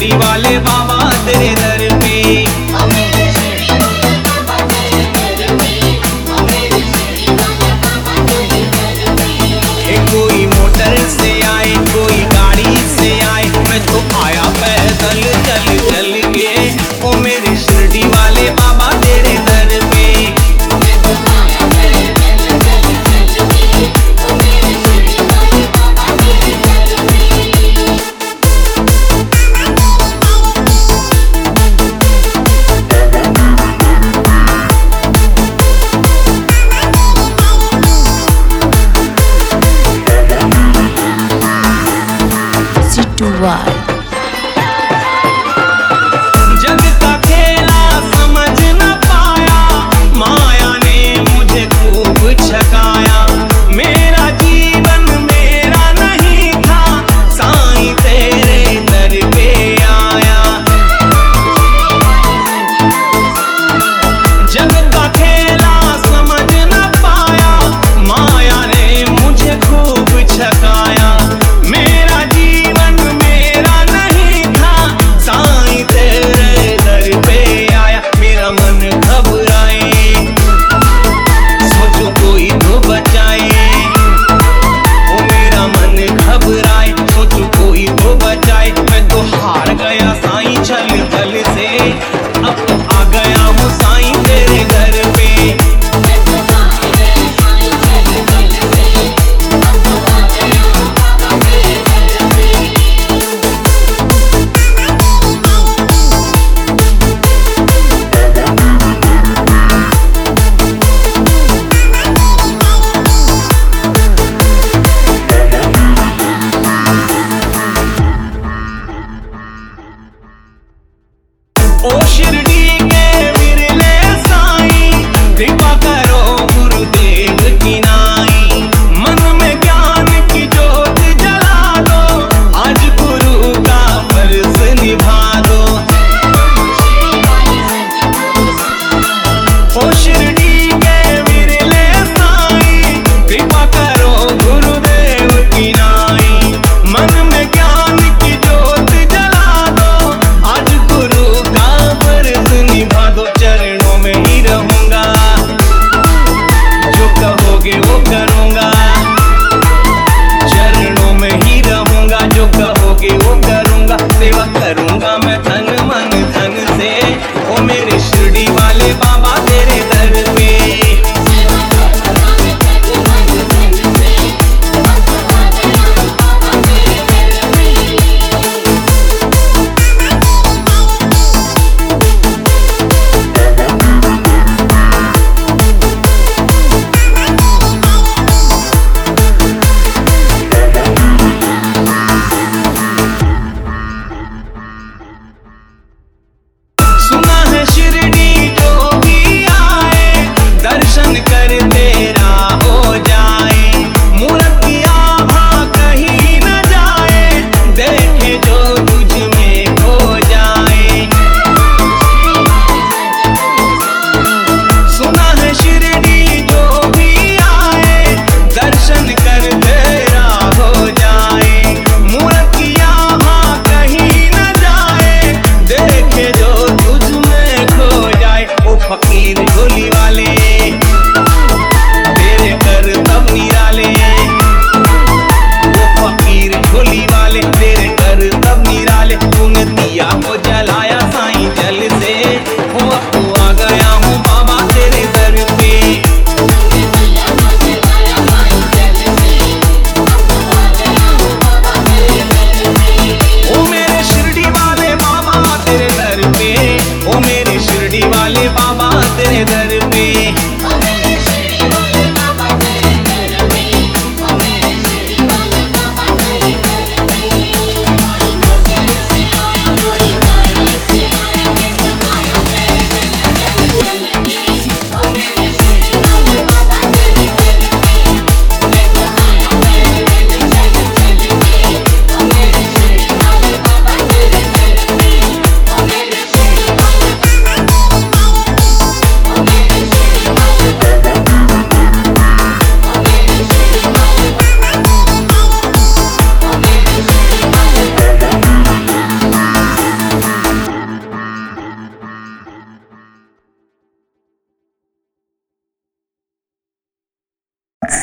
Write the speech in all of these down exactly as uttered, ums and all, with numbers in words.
शिरडी वाले बाबा तेरे दर पे। कोई मोटर से आए कोई गाड़ी से आए, मैं तो आया पैदल चल चल के। ओ मेरे शिरडी वाले बाबा तेरे दर पे। Why? जग का खेला समझ न पाया, माया ने मुझे खूब छकाया। मेरा जीवन मेरा नहीं था, साईं तेरे दर पे आया। जग का खेला समझ न पाया, माया ने मुझे खूब छकाया। मेरा जीवन मेरा नहीं था, साईं तेरे दर पे आया। मेरा मन घबराए, सोचो कोई तो बचाए। ओ मेरा मन घबराए, सोचो कोई तो बचाए। मैं तो हार गया साईं छल छल से, अब तो आ गया हूँ साईं तेरे दर पे। ओ शिरडी के विरले साईं, कृपा करो गुरुदेव की नाई। मन में ज्ञान की ज्योत जला दो, आज गुरु का फर्ज निभा दो। ओ शिरडी के विरले साईं, कृपा करो गुरुदेव की नाई। मन में ज्ञान की ज्योत जला दो, आज गुरु का फर्ज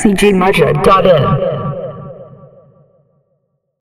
c j majid dot in